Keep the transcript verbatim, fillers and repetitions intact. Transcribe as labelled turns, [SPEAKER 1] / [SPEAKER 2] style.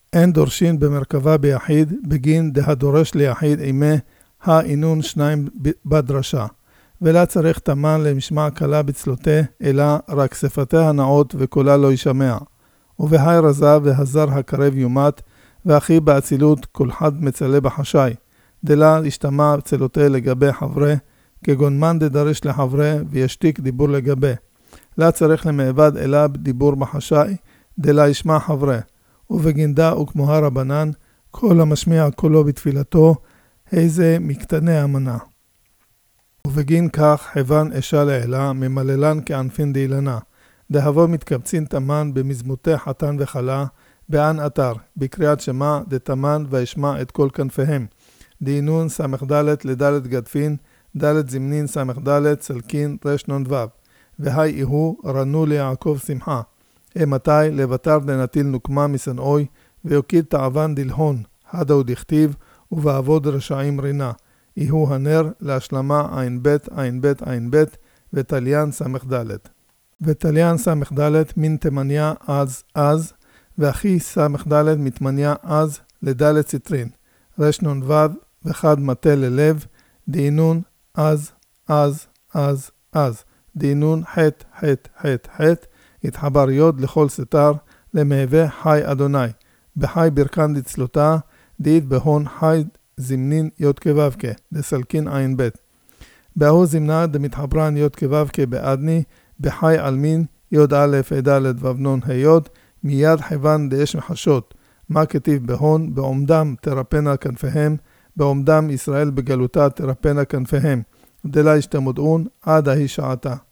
[SPEAKER 1] אין דורשין במרכבה ביחיד, בגין דהדורש ליחיד אימה האינון שניים בדרשה. ולא צריך תמן למשמע קלה בצלותה, אלא רק שפתיה נאות וקולה לא ישמע. ובהי רזה והזר הקרב יומת, ואחי באצילות כל חד מצלה בחשאי. דלה ישתמע צלותה לגבי חברה, כגון מן דדרש לחברה וישתיק דיבור לגבי. לא צריך למעבד אלא דיבור בחשאי, דלה ישמע חברה. ובגינדה וכמו הרבנן, כל המשמיע קולו בתפילתו, איזה מקטני אמנה. ובגין כך חבן אשה לעילה, ממללן כענפין דילנה. דהבו מתקבצין תמן במזמותי חתן וחלה, בען אתר, בקריאת שמה דתמן וישמע את כל כנפיהם. דינון סמך דלת לדלת גדפין, דלת זמנין סמך דלת סלקין רש נון וו. והי איהו רנו ליעקב שמחה. אמתי לבטר דנטיל נוקמה מסנאוי, ויוקיד תעבן דלהון, הדאו דכתיב, ובעבוד רשעים רינה. איהו הנר להשלמה עין בית עין בית עין בית, ותליין סמך דלת. ותליין סמך דלת מן תמניה אז אז, ואחי סמך דלת מתמניה אז לדלת ציטרין. רש נון וו וחד מטה ללב, דינון אז אז אז אז. דינון חט חט חט חט, התחבר יוד לכל סתר, למהווה חי אדוני. בחי ברכן דצלותה, דית בהון חי זמנין יוד כבבקה, דסלקין עין בית. באהו זמנה דמתחברן יוד כבבקה בעדני, בחי אלמין יוד א' ד' ובנון היוד, מיד חבן דאש מחשות. מה כתיב בהון, בעומדם תרפנה כנפיהם, בעומדם ישראל בגלותה תרפנה כנפיהם. דלה ישתמודעון עד ההיא שעתה.